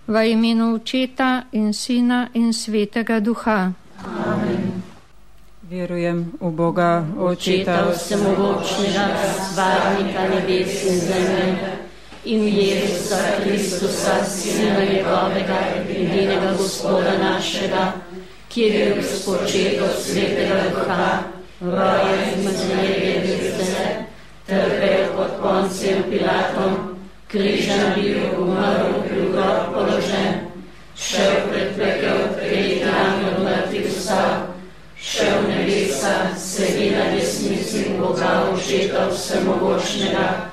V imenu Očeta in Sina in Svetega Duha. Amen. Verujem v Boga, Očeta vsemogočnega, stvarnika nebes in zemlje, in v Jezusa Kristusa, Sina njegovega, edinega Gospoda našega, ki je bil spočet od Svetega Duha, rojen iz Marije Devicene, trpel pod Poncijem Pilatom, križan bil, umrl, bil v grob položen, šel pred pekel, tretji dan od mrtvih vstal, šel v nebesa, sedi na desnici Boga Očeta vsemogočnega,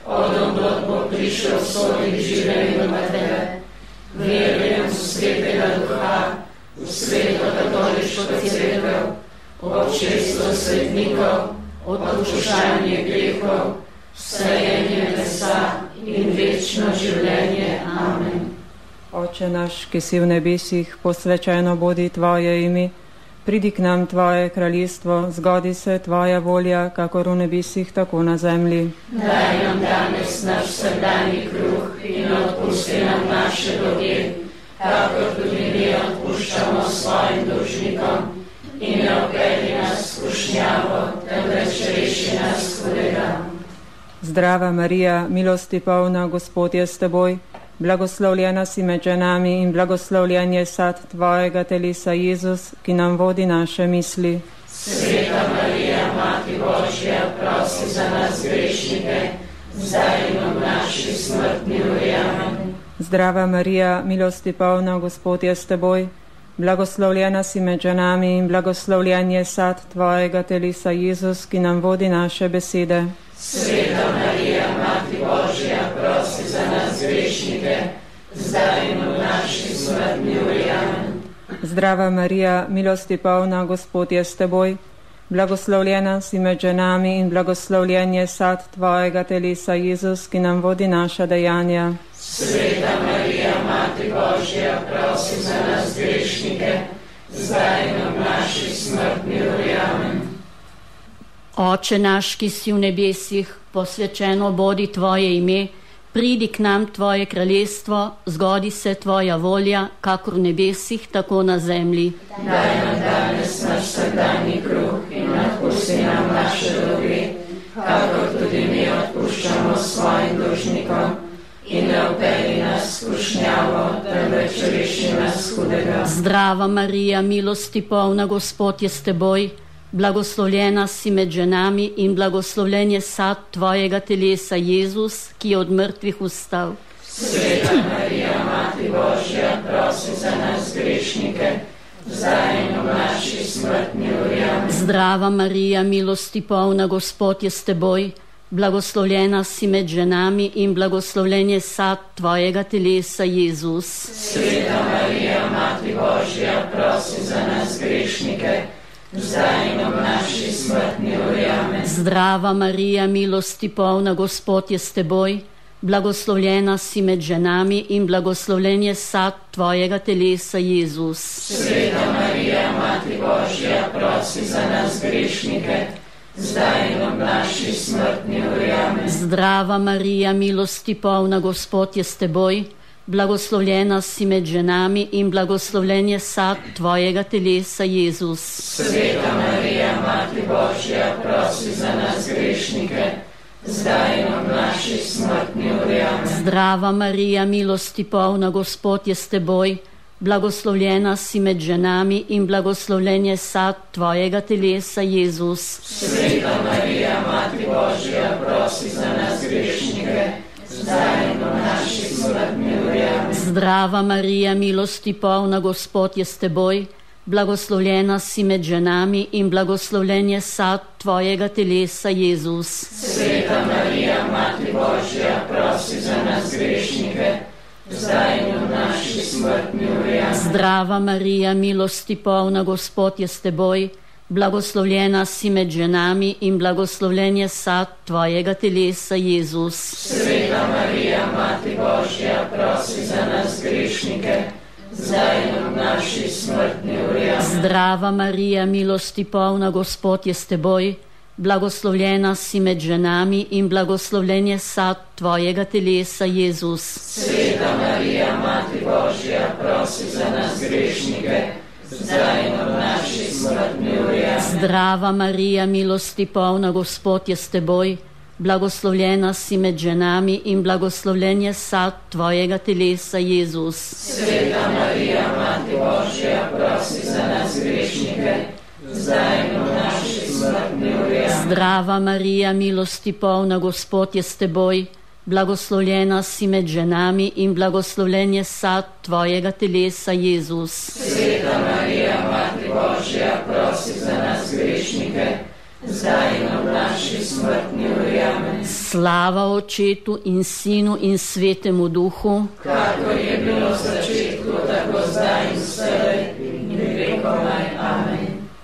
odonda bo prišel soditi žive in mrtve. Verujem v Svetega Duha, v Sveto katoliško cerkev, občestvo svetnikov, odpuščanje grehov, vstajenje mesa in večno življenje. Amen. Oče naš, ki si v nebesih, posvečeno bodi Tvoje ime, pridi k nam Tvoje kraljestvo, zgodi se Tvoja volja, kakor v nebesih, tako na zemlji. Daj nam danes naš vsakdanji kruh in odpusti nam naše dolge, kakor tudi mi odpuščamo svojim dolžnikom, in ne vpelji nas v skušnjavo, temveč reši nas hudega. Zdrava Marija, milosti polna, Gospod je s teboj, blagoslovljena si med ženami in blagoslovljen je sad Tvojega telesa, Jezus, ki nam vodi naše misli. Sveta Marija, Mati Božja, prosi za nas grešnike, zdaj in v naši smrtni uri. Amen. Zdrava Marija, milosti polna, Gospod je s teboj, blagoslovljena si med ženami in blagoslovljen je sad Tvojega telesa, Jezus, ki nam vodi naše besede. Sveta Marija, Mati Božja, prosi za nas grešnike, zdaj in v naši smrtni uri. Amen. Zdrava Marija, milosti polna, Gospod je s teboj, blagoslovljena si med ženami in blagoslovljen je sad Tvojega telesa, Jezus, ki nam vodi naša dejanja. Sveta Marija, Mati Božja, prosi za nas grešnike, zdaj in v naši smrtni uri. Amen. Oče naš, ki si v nebesih, posvečeno bodi Tvoje ime, pridi k nam Tvoje kraljestvo, zgodi se Tvoja volja, kakor v nebesih, tako na zemlji. Daj nam danes naš vsakdanji kruh in odpusti nam naše dolge, kakor tudi mi odpuščamo svojim dolžnikom, in ne vpelji nas v skušnjavo, temveč reši nas hudega. Zdrava Marija, milosti polna, Gospod je s teboj, blagoslovljena si med ženami in blagoslovljen je sad Tvojega telesa, Jezus, ki je od mrtvih vstal. Sveta Marija, Mati Božja, prosi za nas grešnike, zdaj in v naši smrtni uri. Amen. Zdrava Marija, milosti polna, Gospod je s teboj, blagoslovljena si med ženami in blagoslovljen je sad Tvojega telesa, Jezus. Sveta Marija, Mati Božja, prosi za nas grešnike, zdaj in v naši smrtni uri. Amen. Zdrava Marija, milosti polna, Gospod je s teboj, blagoslovljena si med ženami in blagoslovljen je sad Tvojega telesa, Jezus. Sveta Marija, Mati Božja, prosi za nas grešnike, zdaj in v naši smrtni uri. Amen. Zdrava Marija, milosti polna, Gospod je s teboj, blagoslovljena si med ženami in blagoslovljen je sad Tvojega telesa, Jezus. Sveta Marija, Mati Božja, prosi za nas grešnike, zdaj in v naši smrtni uri. Amen. Zdrava Marija, milosti polna, Gospod je s teboj, blagoslovljena si med ženami in blagoslovljen je sad Tvojega telesa, Jezus. Sveta Marija, Mati Božja, prosi za nas grešnike, zdaj in v naši smrtni uri. Amen. Zdrava Marija, milosti polna, Gospod je s teboj, blagoslovljena si med ženami in blagoslovljen je sad Tvojega telesa, Jezus. Sveta Marija, Mati Božja, prosi za nas grešnike, zdaj in v naši smrtni uri. Amen. Zdrava Marija, milosti polna, Gospod je s teboj, blagoslovljena si med ženami in blagoslovljen je sad Tvojega telesa, Jezus. Sveta Marija, Mati Božja, prosi za nas grešnike, zdaj in v naši smrtni uri. Amen. Zdrava Marija, milosti polna, Gospod je s teboj, blagoslovljena si med ženami in blagoslovljen je sad Tvojega telesa, Jezus. Sveta Marija, Mati Mati Božja, prosi za nas grešnike, zdaj in ob naši smrtni uri. Amen. Zdrava Marija, milosti polna, Gospod je s teboj, blagoslovljena si med ženami in blagoslovljen je sad tvojega telesa, Jezus. Sveta Marija, Mati Božja, prosi za nas grešnike, zdaj in ob naši smrtni uri. Amen. Zdrava Marija, milosti polna, Gospod je s teboj, blagoslovljena si med ženami in blagoslovljen je sad tvojega telesa, Jezus. Sveta Marija, Mati Božja, prosi za nas grešnike, zdaj in ob naši smrtni uri. Amen. Slava Očetu in Sinu in Svetemu Duhu, kakor je bilo v začetku, tako zdaj in vselej in vekomaj. Amen.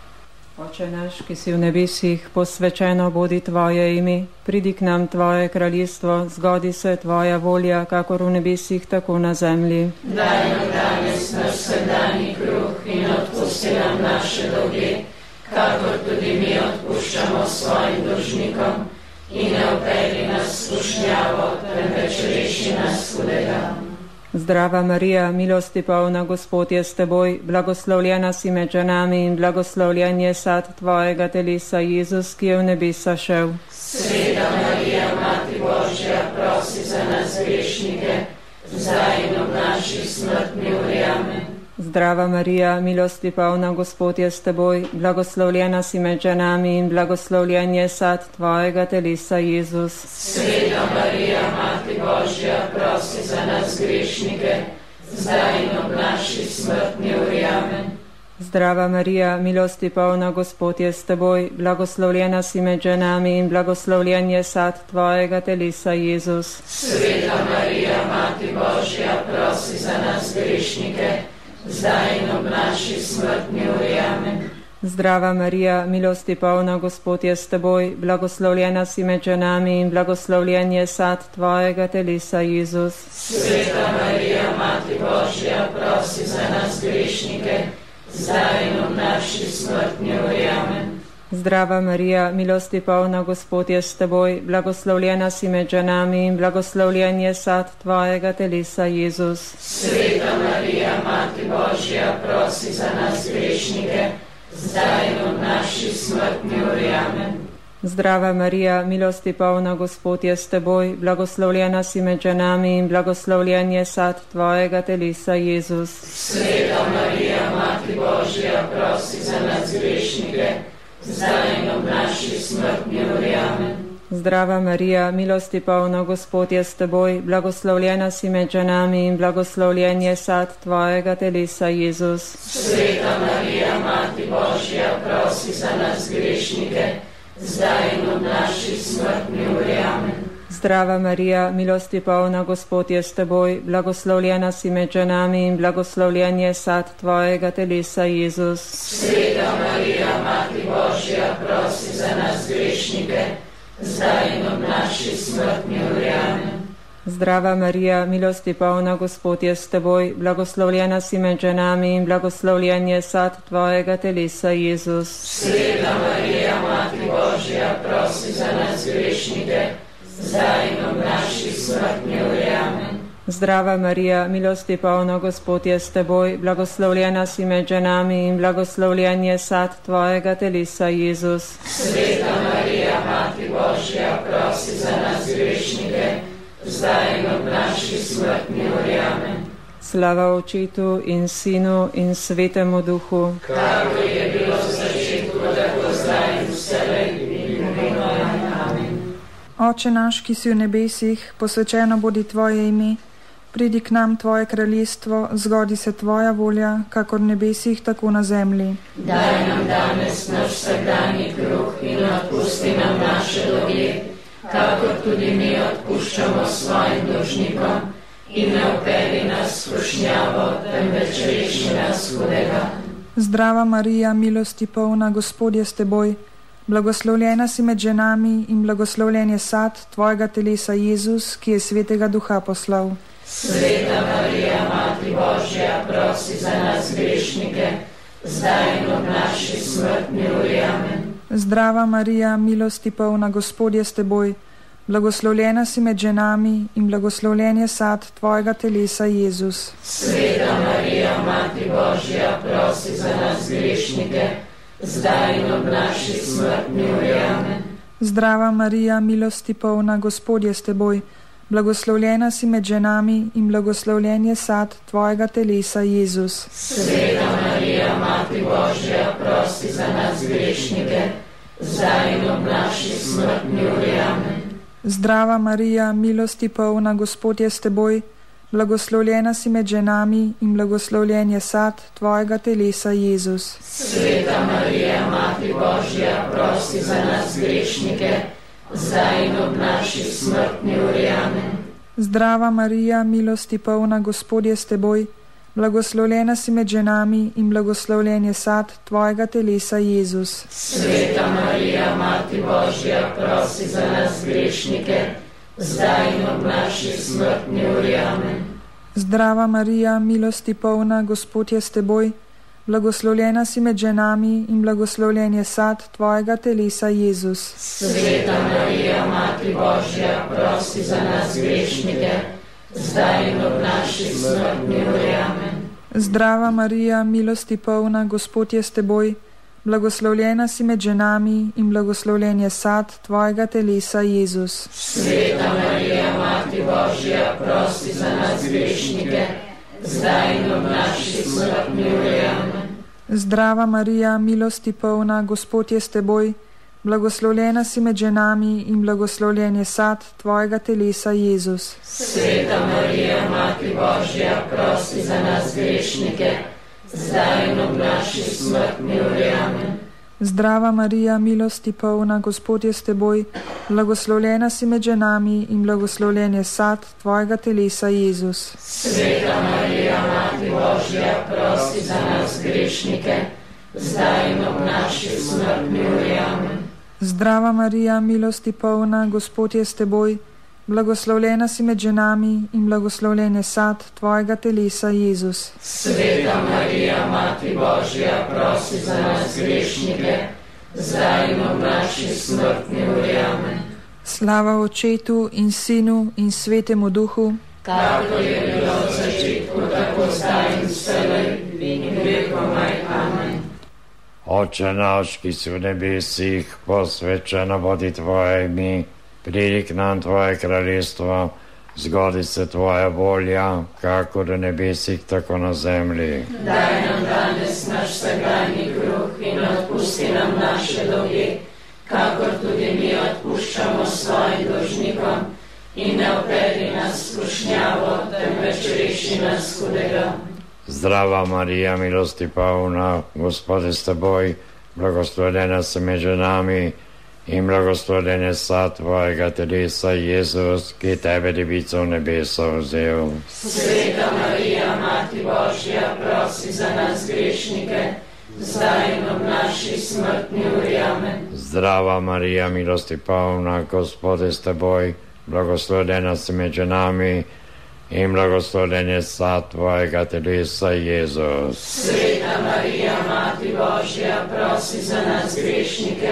Oče naš, ki si v nebesih, posvečeno bodi tvoje ime, pridi k nam tvoje kraljestvo, zgodi se tvoja volja, kakor v nebesih, tako na zemlji. Daj nam danes naš vsakdanji kruh in odpusti nam naše dolge, kakor tudi mi odpuščamo svojim dolžnikom, in ne vpelji nas v skušnjavo, temveč reši nas hudega. Zdrava Marija, milosti polna, Gospod je s teboj, blagoslovljena si med ženami in blagoslovljen je sad tvojega telesa, Jezus, ki je v nebesa šel. Sveta Marija, Mati Božja, prosi za nas grešnike, zdaj in ob naši smrtni uri. Amen. Zdrava Marija, milosti polna, Gospod je s teboj, blagoslovljena si med ženami in blagoslovljen je sad tvojega telesa, Jezus. Sveta Marija, Mati Božja, prosi za nas grešnike, zdaj in ob naši smrtni uri. Amen. Zdrava Marija, milosti polna, Gospod je s teboj, blagoslovljena si med ženami in blagoslovljen je sad tvojega telesa, Jezus. Sveta Marija, Mati Božja, prosi za nas grešnike, zdaj in ob naši smrtni uri. Amen. Zdrava Marija, milosti polna, Gospod je s teboj, blagoslovljena si med ženami in blagoslovljen je sad tvojega telesa, Jezus. Sveta Marija, Mati Božja, prosi za nas grešnike, zdaj in ob naši smrtni uri. Amen. Zdrava Marija, milosti polna, Gospod je s teboj, blagoslovljena si med ženami in blagoslovljen je sad tvojega telesa, Jezus. Sveta Marija, Mati Božja, prosi za nas grešnike, zdaj in ob naši smrtni uri. Amen. Zdrava Marija, milosti polna, Gospod je s teboj, blagoslovljena si med ženami in blagoslovljen je sad tvojega telesa, Jezus. Sveta Marija, Mati Božja, prosi za nas grešnike, zdaj in ob naši smrtni uri. Amen. Zdrava Marija, milosti polna, Gospod je s teboj, blagoslovljena si med ženami in blagoslovljen je sad tvojega telesa, Jezus. Sveta Marija, Mati Božja, prosi za nas grešnike, zdaj in ob naši smrtni uri. Amen. Zdrava Marija, milosti polna, Gospod je s teboj, blagoslovljena si med ženami in blagoslovljen je sad tvojega telesa, Jezus. Sveta Marija, Mati Božja, prosi za nas grešnike, zdaj in ob naši smrtni uri. Amen. Zdrava Marija, milosti polna, Gospod je s teboj, blagoslovljena si med ženami in blagoslovljen je sad tvojega telesa, Jezus. Sveta Marija, Mati Božja, prosi za nas grešnike, zdaj in ob naši smrtni uri. Amen. Zdrava Marija, milosti polna, Gospod je s teboj, blagoslovljena si med ženami in blagoslovljen je sad tvojega telesa, Jezus. Sveta Marija, Mati Božja, prosi za nas grešnike, zdaj in ob naši smrtni uri. Amen. Slava Očetu in Sinu in Svetemu Duhu, kakor je bilo v začetku, tako zdaj in vselej in vekomaj. Amen. Oče naš, ki si v nebesih, posvečeno bodi tvoje ime, pridi k nam tvoje kraljestvo, zgodi se tvoja volja, kakor v nebesih, tako na zemlji. Daj nam danes naš vsakdanji kruh in odpusti nam naše dolge, kakor tudi mi odpuščamo svojim dolžnikom, in ne vpelji nas v skušnjavo, temveč reši nas hudega. Zdrava Marija, milosti polna, Gospod je s teboj, blagoslovljena si med ženami in blagoslovljen je sad tvojega telesa, Jezus, ki je Svetega Duha poslal. Sveta Marija, Mati Božja, prosi za nas grešnike, zdaj in ob naši smrtni uri. Amen. Zdrava Marija, milosti polna, Gospod je s teboj, blagoslovljena si med ženami in blagoslovljen je sad tvojega telesa, Jezus. Sveta Marija, Mati Božja, prosi za nas grešnike, zdaj in ob naši smrtni uri. Amen. Zdrava Marija, milosti polna, Gospod je s teboj, blagoslovljena si med ženami in blagoslovljen je sad tvojega telesa, Jezus. Sveta Marija, Mati Božja, prosi za nas grešnike, zdaj in ob naši smrtni uri. Amen. Zdrava Marija, milosti polna, Gospod je s teboj, blagoslovljena si med ženami in blagoslovljen je sad tvojega telesa, Jezus. Sveta Marija, Mati Božja, prosi za nas grešnike, zdaj in ob naši smrtni uri. Amen. Zdrava Marija, milosti polna, Gospod je s teboj, blagoslovljena si med ženami in blagoslovljen je sad tvojega telesa, Jezus. Sveta Marija, Mati Božja, prosi za nas grešnike, zdaj in ob naši smrtni uri. Amen. Zdrava Marija, milosti polna, Gospod je s teboj, blagoslovljena si med ženami in blagoslovljen je sad tvojega telesa, Jezus. Sveta Marija, Mati Božja, prosi za nas grešnike, zdaj in ob naši smrtni uri. Amen. Zdrava Marija, milosti polna, Gospod je s teboj, blagoslovljena si med ženami in blagoslovljen je sad tvojega telesa, Jezus. Sveta Marija, Mati Božja, prosi za nas grešnike, zdaj in ob naši smrtni uri. Amen. Zdrava Marija, milosti polna, Gospod je s teboj, blagoslovljena si med ženami in blagoslovljen je sad tvojega telesa, Jezus. Sveta Marija, Mati Božja, prosi za nas grešnike, zdaj in ob naši smrtni uri. Amen. Zdrava Marija, milosti polna, Gospod je s teboj, blagoslovljena si med ženami in blagoslovljen je sad tvojega telesa, Jezus. Sveta Marija, Mati Božja, prosi za nas grešnike, zdaj in ob naši smrtni uri. Amen. Zdrava Marija, milosti polna, Gospod je s teboj, blagoslovljena si med ženami in blagoslovljen je sad tvojega telesa, Jezus. Sveta Marija, Mati Božja, prosi za nas grešnike, zdaj in ob naši smrtni uri. Amen. Slava Očetu in Sinu in Svetemu Duhu, kakor je bilo v začetku, tako zdaj in vselej in vekomaj. Amen. Oče naš, ki si v nebesih, posvečeno bodi tvoje ime, pridi k nam tvoje kraljestvo, zgodi se tvoja volja, kakor v nebesih, tako na zemlji. Daj nam danes naš vsakdanji kruh in odpusti nam naše dolge, kakor tudi mi odpuščamo svojim dolžnikom, in ne vpelji nas v skušnjavo, temveč reši nas hudega. Zdrava Marija, milosti polna, Gospod je s teboj, blagoslovljena si med ženami in blagoslovljen je sad tvojega telesa, Jezus, ki tebe devico v nebeso vzel. Sveta Marija, Mati Božja, prosi za nas grešnike, zdaj in ob naši smrtni uri. Amen. Zdrava Marija, milosti polna, Gospod je s teboj, blagoslovljena si med ženami in blagoslovljen je sad tvojega telesa, Jezus. Sveta Marija, Mati Božja, prosi za nas grešnike,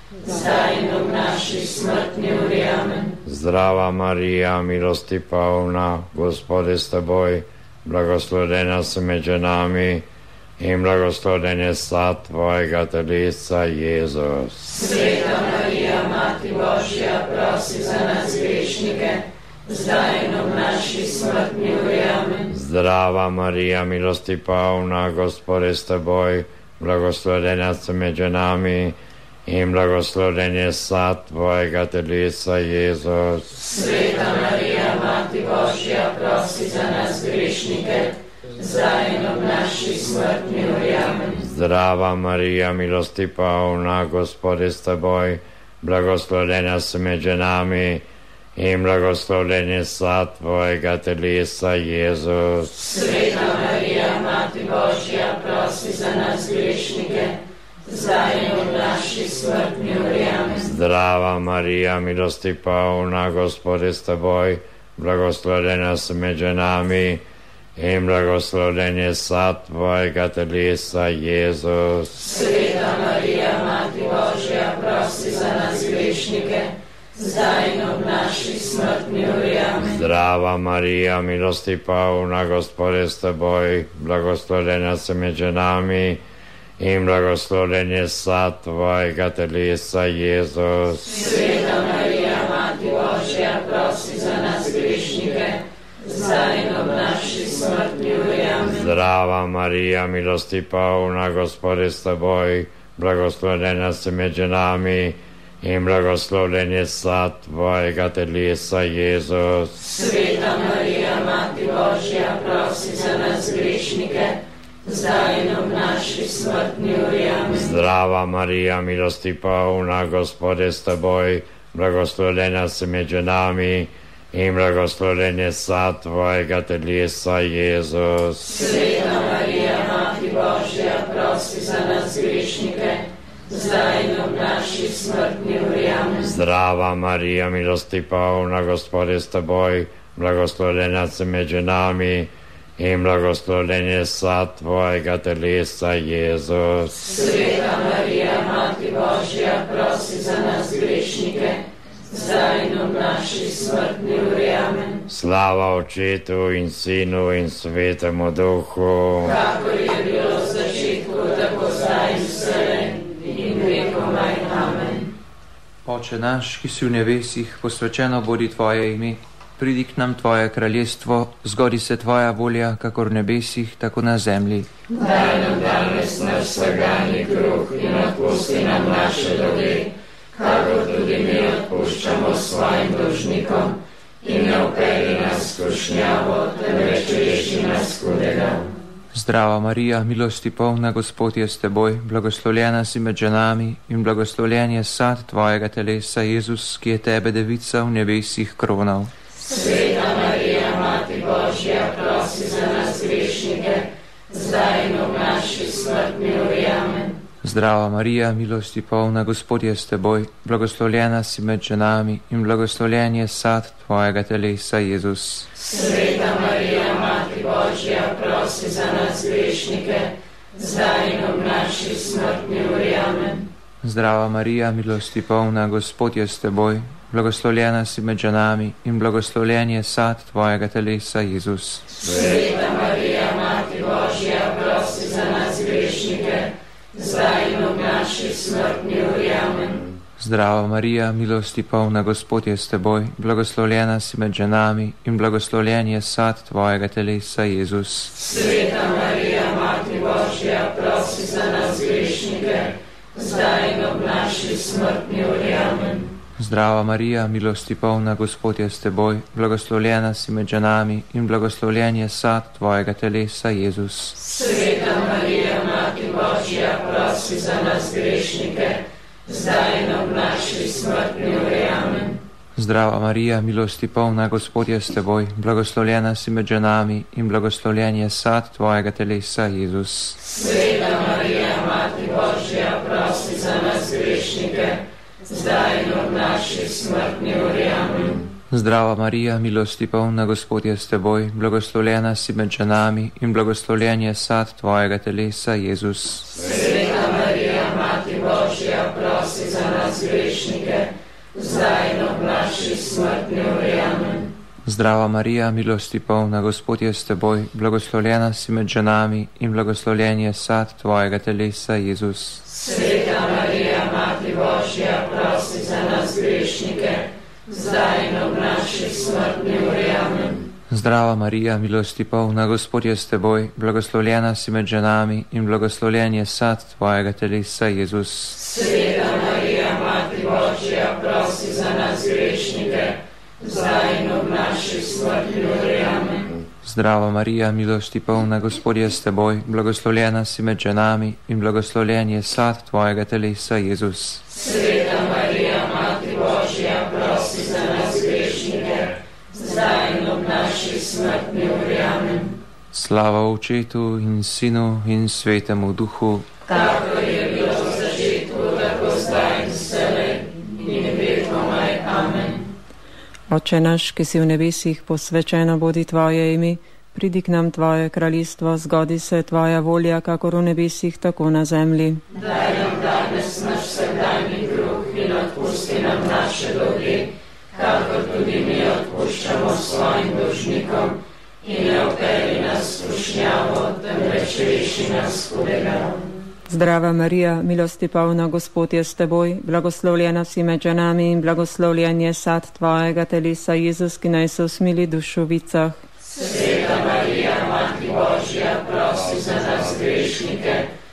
zdaj in ob naši smrtni uri. Amen. Zdrava Marija, milosti polna, Gospod je s teboj, blagoslovljena si med ženami in blagoslovljen je sad tvojega telesa, Jezus. Sveta Marija, Mati Božja, prosi za nas grešnike, zdaj in ob naši smrtni uri. Amen. Zdrava Marija, milosti polna, Gospod je s teboj, blagoslovljena si med ženami in blagoslovljen je sad tvojega telesa, Jezus. Sveta Marija, Mati Božja, prosi za nas grešnike, zdaj in ob naši smrtni uri. Amen. Zdrava Marija, milosti polna, Gospod je s teboj, blagoslovljena si med ženami in blagoslovljen je sad tvojega telesa, Jezus. Sveta Marija, Mati Božja, prosi za nas grešnike, zdaj in ob naši smrtni uri. Amen. Zdrava Marija, milosti polna, Gospod je s teboj, blagoslovljena si med ženami in blagoslovljen je sad tvojega telesa, Jezus. Sveta Marija, Mati Božja, prosi za nas grešnike, zdaj in ob naši smrtni uri. Amen. Zdrava Marija, milosti polna, Gospod je s teboj, blagoslovljena si med ženami in blagoslovljen je sad tvojega telesa, Jezus. Sveta Marija, Mati Božja, prosi za nas grešnike, zdaj in ob naši smrtni uri. Amen. Zdrava Marija, milosti polna, Gospod je s teboj, blagoslovljena si med ženami in blagoslovljen je sad tvojega telesa, Jezus. Sveta Marija, Mati Božja, prosi za nas grešnike, zdaj in ob naši smrtni uri. Amen. Zdrava Marija, milosti polna, Gospod je s teboj, blagoslovljena si med ženami in blagoslovljen je sad tvojega telesa, Jezus. Sveta Marija, Mati Božja, prosi za nas grešnike, zdaj in ob naši smrtni uri. Amen. Zdrava Marija, milosti polna, Gospod je s teboj, blagoslovljena si med ženami in blagoslovljen je sad tvojega telesa, Jezus. Sveta Marija, Mati Božja, prosi za nas grešnike, zdaj in ob naši smrtni uri. Amen. Slava Očetu in Sinu in Svetemu Duhu, kakor je bilo v začetku, tako zdaj in vselej in vekomaj. Amen. Oče naš, ki si v nebesih, posvečeno bodi tvoje ime, pridi k nam tvoje kraljestvo, zgodi se tvoja volja, kakor v nebesih, tako na zemlji. Daj nam danes naš vsakdanji kruh in odpusti nam naše dolge, kakor tudi mi odpuščamo svojim dolžnikom, in ne vpelji nas v skušnjavo, temveč reši nas hudega. Zdrava Marija, milosti polna, Gospod je s teboj, blagoslovljena si med ženami in blagoslovljen je sad tvojega telesa, Jezus, ki je tebe, devica, v nebesih kronal. Sveta Marija, Mati Božja, prosi za nas grešnike, zdaj in ob naši smrtni uri. Amen. Zdrava Marija, milosti polna, Gospod je s teboj, blagoslovljena si med ženami in blagoslovljen je sad tvojega telesa, Jezus. Sveta Marija, Mati Božja, prosi za nas grešnike, zdaj in ob naši smrtni uri. Amen. Zdrava Marija, milosti polna, Gospod je s teboj, blagoslovljena si med ženami in blagoslovljen je sad tvojega telesa, Jezus. Sveta Marija, Mati Božja, prosi za nas grešnike, zdaj in ob naši smrtni uri. Amen. Zdrava Marija, milosti polna, Gospod je s teboj, blagoslovljena si med ženami in blagoslovljen je sad tvojega telesa, Jezus. Sveta Marija, Mati Božja, prosi za nas grešnike, zdaj in ob naši smrtni uri. Amen. Zdrava Marija, milosti polna, Gospod je s teboj, blagoslovljena si med ženami in blagoslovljen je sad tvojega telesa, Jezus. Sveta Marija, Mati Božja, prosi za nas grešnike, zdaj in ob naši smrtni uri. Amen. Zdrava Marija, milosti polna, Gospod je s teboj, blagoslovljena si med ženami in blagoslovljen je sad tvojega telesa, Jezus. Sveta Marija, Mati Božja, prosi za nas grešnike, zdaj in ob naši smrtni uri. Amen. Zdrava Marija, milosti polna, Gospod je s teboj, blagoslovljena si med ženami in blagoslovljen je sad tvojega telesa, Jezus. Sveta Marija, Mati Božja, prosi za nas grešnike, zdaj in ob naši smrtni uri. Amen. Zdrava Marija, milosti polna, Gospod je s teboj, blagoslovljena si med ženami in blagoslovljen je sad tvojega telesa, Jezus. Sveta Marija, Mati Božja, prosi za nas grešnike, zdaj in ob naši smrtni uri. Amen. Zdrava Marija, milosti polna, Gospod je s teboj, blagoslovljena si med ženami in blagoslovljen je sad tvojega telesa, Jezus. Sveta Marija, Mati Božja, prosi za nas grešnike, zdaj in ob naši smrtni uri. Amen. Zdrava Marija, milosti polna, Gospod je s teboj, blagoslovljena si med ženami in blagoslovljen je sad tvojega telesa, Jezus. Sveta Marija, Mati Božja, prosi za nas grešnike, zdaj in ob naši smrtni uri. Amen. Slava Očetu in Sinu in Svetemu Duhu, kakor je bilo v začetku, tako zdaj in vselej in vekomaj. Amen. Oče naš, ki si v nebesih, posvečeno bodi tvoje ime, pridi k nam tvoje kraljestvo, zgodi se tvoja volja, kakor v nebesih, tako na zemlji. Daj nam danes naš vsakdanji kruh in odpusti nam naše dolge, kakor tudi mi odpuščamo svojim dolžnikom, in ne vpelji nas v skušnjavo, temveč reši nas hudega. Zdrava Marija, milosti polna, Gospod je s teboj, blagoslovljena si med ženami in blagoslovljen je sad tvojega telesa, Jezus, ki naj se usmili dušovicah. Sveta Marija, Mati Božja, prosi za nas grešnike,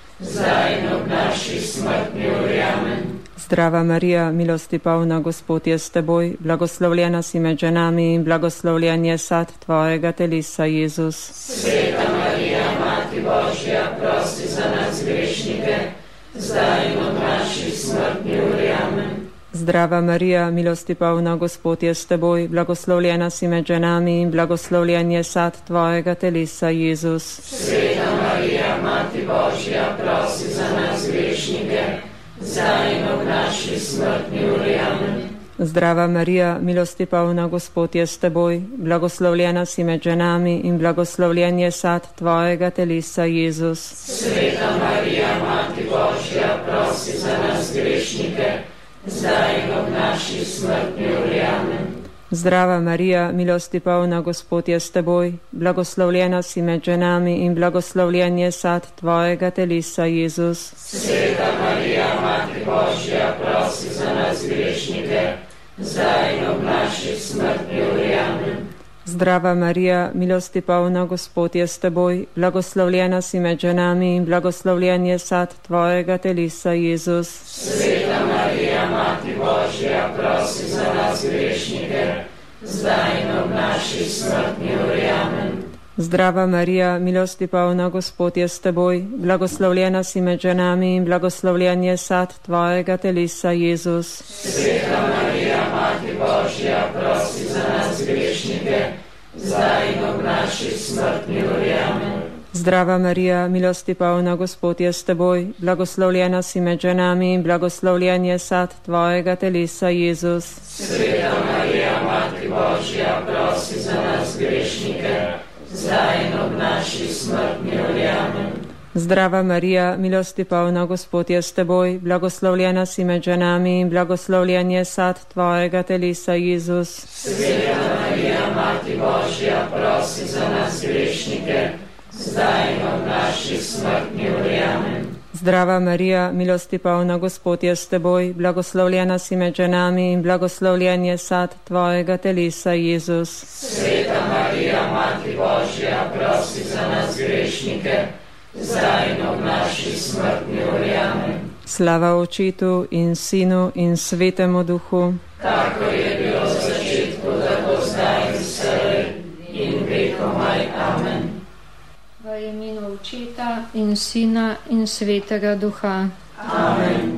zdaj in ob naši smrtni uri. Amen. Zdrava Marija, milosti polna, Gospod je s teboj, blagoslovljena si med ženami in blagoslovljen je sad tvojega telesa, Jezus. Sveta Marija, Mati Božja, prosi za nas grešnike, zdaj in ob naši smrtni uri. Amen. Zdrava Marija, milosti polna, Gospod je s teboj, blagoslovljena si med ženami in blagoslovljen je sad tvojega telesa, Jezus. Sveta Marija, Mati Božja, prosi za nas grešnike, zdaj in ob naši smrtni uri. Amen. Zdrava Marija, milosti polna, Gospod je s teboj, blagoslovljena si med ženami in blagoslovljen je sad tvojega telesa, Jezus. Sveta Marija, Mati Božja, prosi za nas grešnike, zdaj in ob naši smrtni uri. Amen. Zdrava Marija, milosti polna, Gospod je s teboj, blagoslovljena si med ženami in blagoslovljen je sad tvojega telesa, Jezus. Sveta Marija, Mati Božja, prosi za nas grešnike, zdaj in ob naši smrtni uri. Amen. Zdrava Marija, milosti polna, Gospod je s teboj, blagoslovljena si med ženami in blagoslovljen je sad tvojega telesa, Jezus. Sveta Marija, Mati Božja, prosi za nas grešnike, zdaj in ob naši smrtni uri. Amen. Zdrava Marija, milosti polna, Gospod je s teboj, blagoslovljena si med ženami in blagoslovljen je sad tvojega telesa, Jezus. Sveta Marija, Mati Božja, prosi za nas grešnike, zdaj in ob naši smrtni uri. Amen. Zdrava Marija, milosti polna, Gospod je s teboj, blagoslovljena si med ženami in blagoslovljen je sad tvojega telesa, Jezus. Sveta Marija, Mati Božja, prosi za nas grešnike, zdaj in ob naši smrtni uri. Amen. Zdrava Marija, milosti polna, Gospod je s teboj, blagoslovljena si med ženami in blagoslovljen je sad tvojega telesa, Jezus. Sveta Marija, Mati Božja, prosi za nas grešnike, zdaj in ob naši smrtni uri. Amen. Zdrava Marija, milosti polna, Gospod je s teboj, blagoslovljena si med ženami in blagoslovljen je sad tvojega telesa, Jezus. Sveta Marija, Mati Božja, prosi za nas grešnike, zdaj in ob naši smrtni uri. Amen. Slava Očetu in Sinu in Svetemu Duhu, tako je bilo v začetku, tako zdaj in vselej in vekomaj. Amen. V imenu Očeta in Sina in Svetega Duha. Amen.